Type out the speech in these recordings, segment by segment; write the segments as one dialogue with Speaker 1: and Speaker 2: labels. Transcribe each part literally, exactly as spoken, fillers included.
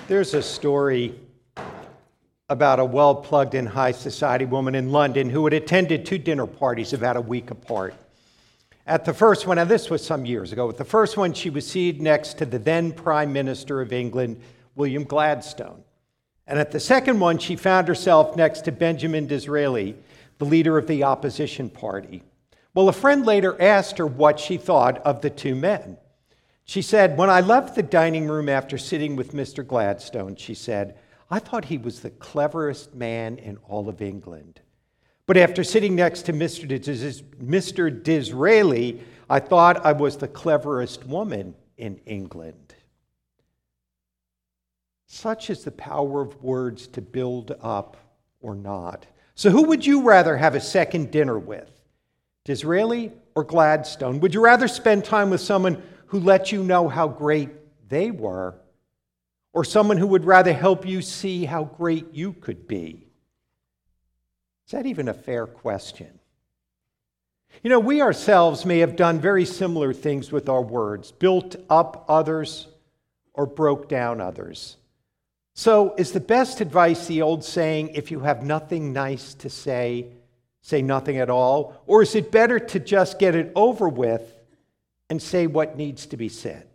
Speaker 1: There's a story about a well-plugged-in high society woman in London who had attended two dinner parties about a week apart. At the first one, and this was some years ago, at the first one she was seated next to the then Prime Minister of England, William Gladstone. And at the second one, she found herself next to Benjamin Disraeli, the leader of the opposition party. Well, a friend later asked her what she thought of the two men. She said, "When I left the dining room after sitting with Mister Gladstone," she said, "I thought he was the cleverest man in all of England. But after sitting next to Mister Dis- Mister Disraeli, I thought I was the cleverest woman in England." Such is the power of words to build up or not. So who would you rather have a second dinner with? Disraeli or Gladstone? Would you rather spend time with someone who let you know how great they were, or someone who would rather help you see how great you could be? Is that even a fair question? You know, we ourselves may have done very similar things with our words, built up others or broke down others. So is the best advice the old saying, if you have nothing nice to say, say nothing at all? Or is it better to just get it over with and say what needs to be said?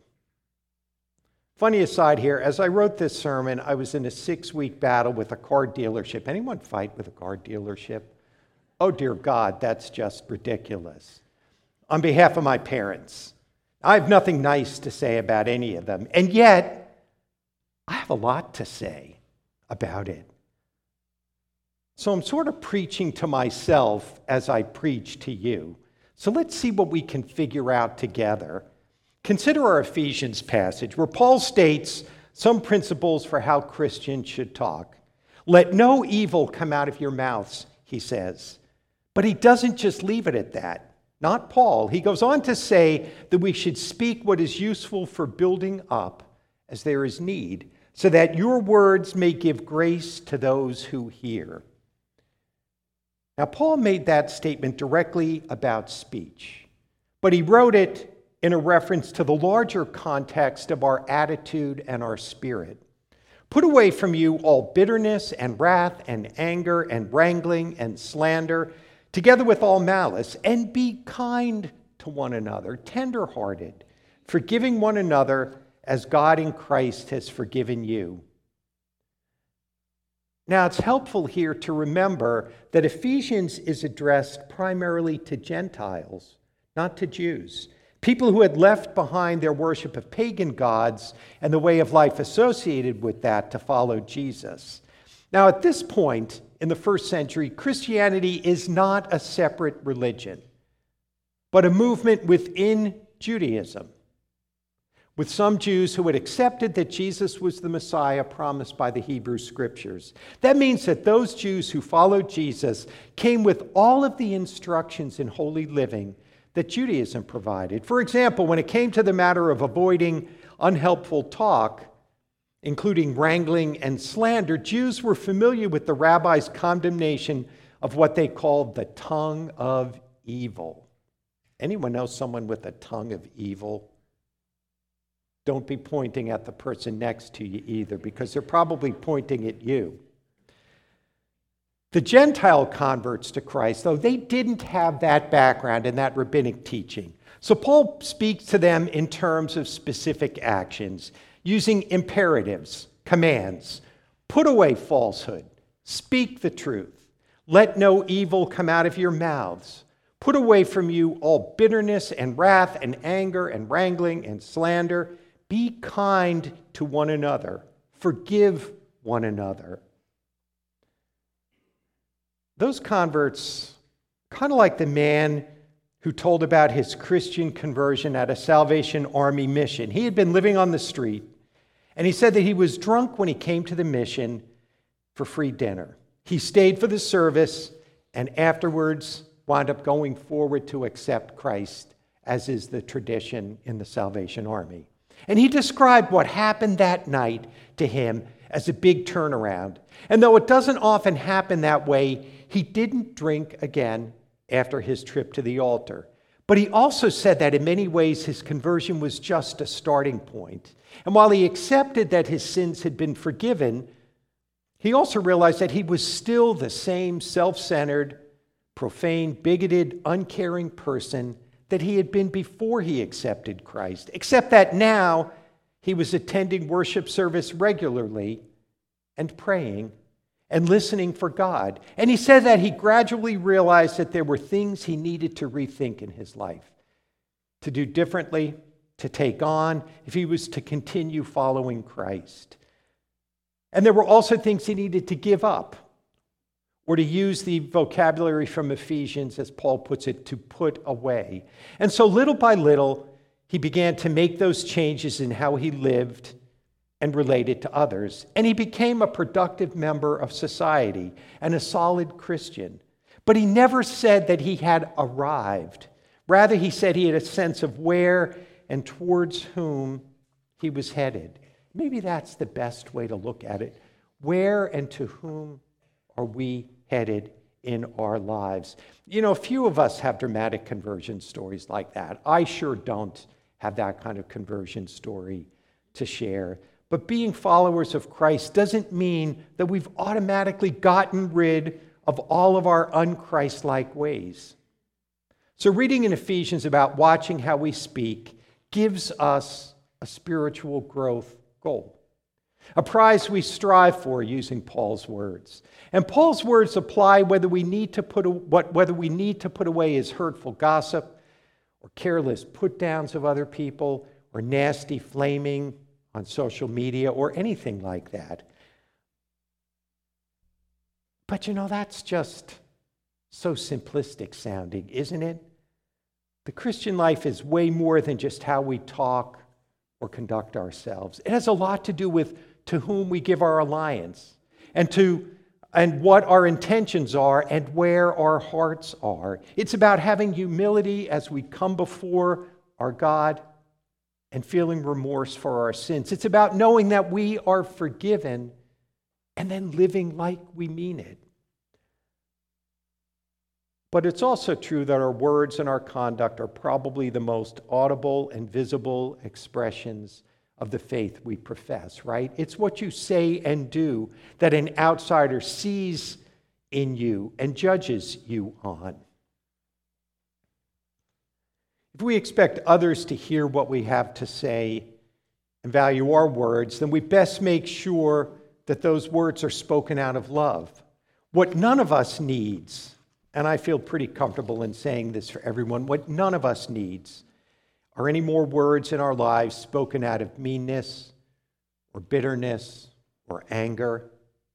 Speaker 1: Funny aside here, as I wrote this sermon, I was in a six-week battle with a car dealership. Anyone fight with a car dealership? Oh, dear God, that's just ridiculous. On behalf of my parents, I have nothing nice to say about any of them, and yet I have a lot to say about it. So I'm sort of preaching to myself as I preach to you. So let's see what we can figure out together. Consider our Ephesians passage, where Paul states some principles for how Christians should talk. Let no evil come out of your mouths, he says. But he doesn't just leave it at that. Not Paul. He goes on to say that we should speak what is useful for building up as there is need, so that your words may give grace to those who hear. Now, Paul made that statement directly about speech, but he wrote it in a reference to the larger context of our attitude and our spirit. Put away from you all bitterness and wrath and anger and wrangling and slander, together with all malice, and be kind to one another, tender-hearted, forgiving one another as God in Christ has forgiven you. Now, it's helpful here to remember that Ephesians is addressed primarily to Gentiles, not to Jews. People who had left behind their worship of pagan gods and the way of life associated with that to follow Jesus. Now, at this point in the first century, Christianity is not a separate religion, but a movement within Judaism, with some Jews who had accepted that Jesus was the Messiah promised by the Hebrew Scriptures. That means that those Jews who followed Jesus came with all of the instructions in holy living that Judaism provided. For example, when it came to the matter of avoiding unhelpful talk, including wrangling and slander, Jews were familiar with the rabbi's condemnation of what they called the tongue of evil. Anyone know someone with a tongue of evil? Don't be pointing at the person next to you either, because they're probably pointing at you. The Gentile converts to Christ, though, they didn't have that background and that rabbinic teaching. So Paul speaks to them in terms of specific actions, using imperatives, commands. Put away falsehood. Speak the truth. Let no evil come out of your mouths. Put away from you all bitterness and wrath and anger and wrangling and slander. Be kind to one another. Forgive one another. Those converts, kind of like the man who told about his Christian conversion at a Salvation Army mission. He had been living on the street, and he said that he was drunk when he came to the mission for free dinner. He stayed for the service, and afterwards wound up going forward to accept Christ, as is the tradition in the Salvation Army. And he described what happened that night to him as a big turnaround. And though it doesn't often happen that way, he didn't drink again after his trip to the altar. But he also said that in many ways his conversion was just a starting point. And while he accepted that his sins had been forgiven, he also realized that he was still the same self-centered, profane, bigoted, uncaring person that he had been before he accepted Christ, except that now he was attending worship service regularly and praying and listening for God. And he said that he gradually realized that there were things he needed to rethink in his life, to do differently, to take on, if he was to continue following Christ. And there were also things he needed to give up, or to use the vocabulary from Ephesians, as Paul puts it, to put away. And so little by little, he began to make those changes in how he lived and related to others. And he became a productive member of society and a solid Christian. But he never said that he had arrived. Rather, he said he had a sense of where and towards whom he was headed. Maybe that's the best way to look at it. Where and to whom are we headed in our lives? You know, few of us have dramatic conversion stories like that. I sure don't have that kind of conversion story to share. But being followers of Christ doesn't mean that we've automatically gotten rid of all of our un-Christ-like ways. So reading in Ephesians about watching how we speak gives us a spiritual growth goal, a prize we strive for, using Paul's words. And Paul's words apply whether we need to put what whether we need to put away is hurtful gossip, or careless put-downs of other people, or nasty flaming on social media, or anything like that. But you know, that's just so simplistic sounding, isn't it? The Christian life is way more than just how we talk or conduct ourselves. It has a lot to do with to whom we give our alliance, and to and what our intentions are, and where our hearts are. It's about having humility as we come before our God and feeling remorse for our sins. It's about knowing that we are forgiven and then living like we mean it. But it's also true that our words and our conduct are probably the most audible and visible expressions of the faith we profess, right? It's what you say and do that an outsider sees in you and judges you on. If we expect others to hear what we have to say and value our words, then we best make sure that those words are spoken out of love. What none of us needs, and I feel pretty comfortable in saying this for everyone, what none of us needs are any more words in our lives spoken out of meanness or bitterness or anger.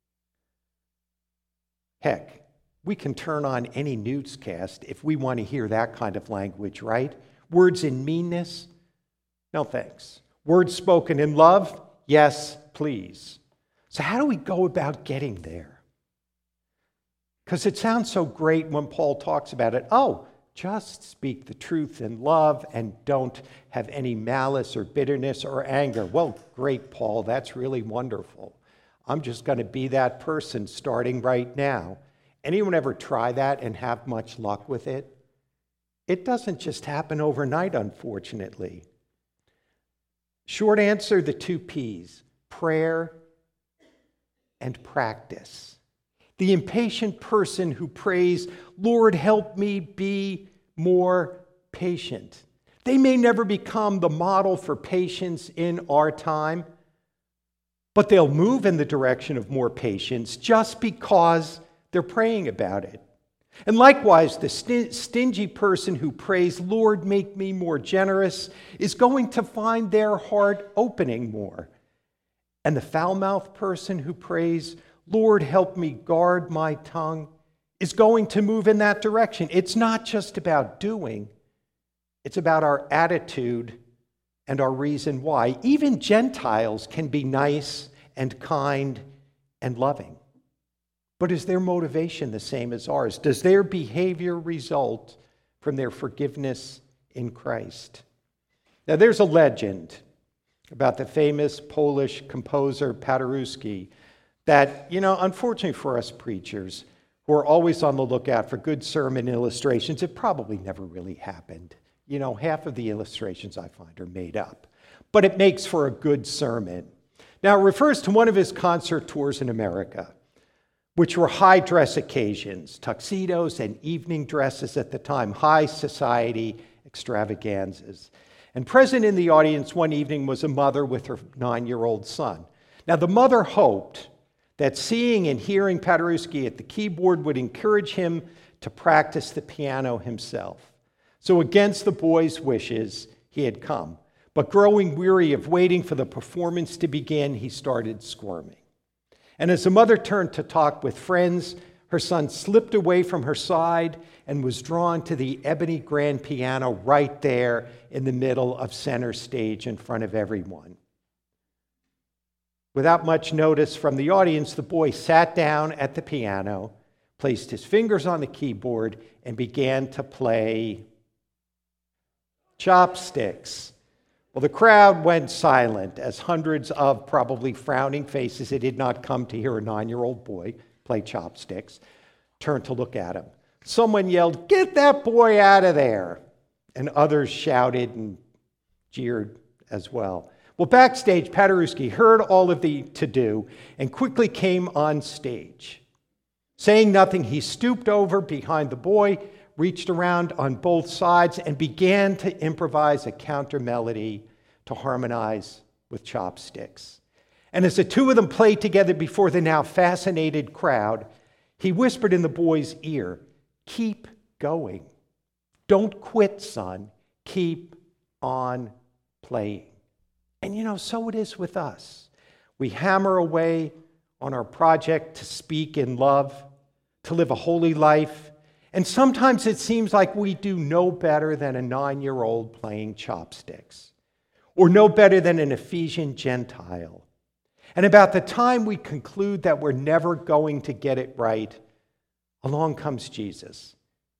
Speaker 1: Heck, we can turn on any newscast if we want to hear that kind of language, right? Words in meanness? No thanks. Words spoken in love? Yes, please. So how do we go about getting there? Because it sounds so great when Paul talks about it. Oh, just speak the truth in love and don't have any malice or bitterness or anger. Well, great, Paul, that's really wonderful. I'm just going to be that person starting right now. Anyone ever try that and have much luck with it? It doesn't just happen overnight, unfortunately. Short answer, the two P's, prayer and practice. The impatient person who prays, Lord, help me be more patient. They may never become the model for patience in our time, but they'll move in the direction of more patience just because they're praying about it. And likewise, the stingy person who prays, Lord, make me more generous, is going to find their heart opening more. And the foul-mouthed person who prays, Lord, help me guard my tongue, is going to move in that direction. It's not just about doing, it's about our attitude and our reason why. Even Gentiles can be nice and kind and loving. But is their motivation the same as ours? Does their behavior result from their forgiveness in Christ? Now, there's a legend about the famous Polish composer Paderewski that, you know, unfortunately for us preachers who are always on the lookout for good sermon illustrations, it probably never really happened. You know, half of the illustrations I find are made up, but it makes for a good sermon. Now, it refers to one of his concert tours in America, which were high dress occasions, tuxedos and evening dresses at the time, high society extravaganzas. And present in the audience one evening was a mother with her nine-year-old son. Now, the mother hoped that seeing and hearing Paderewski at the keyboard would encourage him to practice the piano himself. So against the boy's wishes, he had come. But growing weary of waiting for the performance to begin, he started squirming. And as the mother turned to talk with friends, her son slipped away from her side and was drawn to the ebony grand piano right there in the middle of center stage in front of everyone. Without much notice from the audience, the boy sat down at the piano, placed his fingers on the keyboard, and began to play Chopsticks. Well, the crowd went silent as hundreds of probably frowning faces that did not come to hear a nine-year-old boy play Chopsticks turned to look at him. Someone yelled, "Get that boy out of there!" And others shouted and jeered as well. Well, backstage, Paderewski heard all of the to-do and quickly came on stage. Saying nothing, he stooped over behind the boy, reached around on both sides, and began to improvise a counter melody to harmonize with Chopsticks. And as the two of them played together before the now fascinated crowd, he whispered in the boy's ear, "Keep going. Don't quit, son. Keep on playing." And you know, so it is with us. We hammer away on our project to speak in love, to live a holy life, and sometimes it seems like we do no better than a nine-year-old playing Chopsticks, or no better than an Ephesian Gentile. And about the time we conclude that we're never going to get it right, along comes Jesus,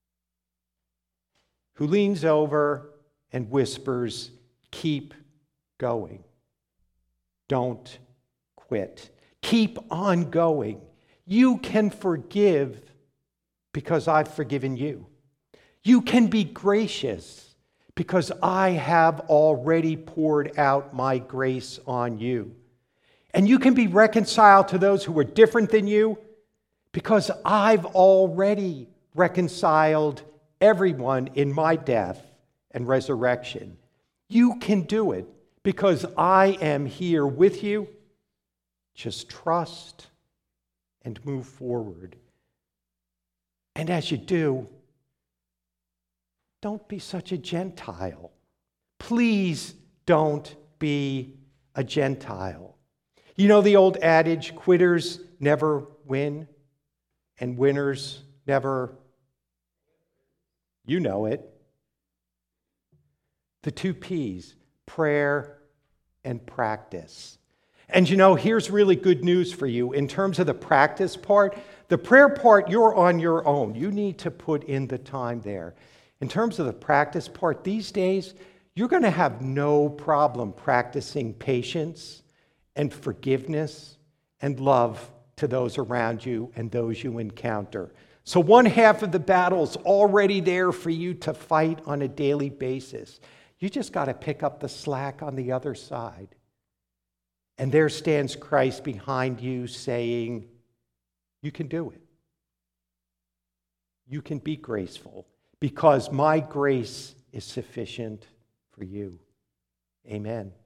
Speaker 1: who leans over and whispers, "Keep going. Don't quit. Keep on going. You can forgive because I've forgiven you. You can be gracious because I have already poured out my grace on you. And you can be reconciled to those who are different than you because I've already reconciled everyone in my death and resurrection. You can do it because I am here with you. Just trust and move forward. And as you do, don't be such a Gentile. Please don't be a Gentile. You know the old adage, quitters never win and winners never, you know it. The two P's, prayer and practice. And you know, here's really good news for you. In terms of the practice part, the prayer part, you're on your own. You need to put in the time there. In terms of the practice part, these days, you're going to have no problem practicing patience and forgiveness and love to those around you and those you encounter. So one half of the battle's already there for you to fight on a daily basis. You just got to pick up the slack on the other side. And there stands Christ behind you saying, you can do it. You can be graceful because my grace is sufficient for you. Amen.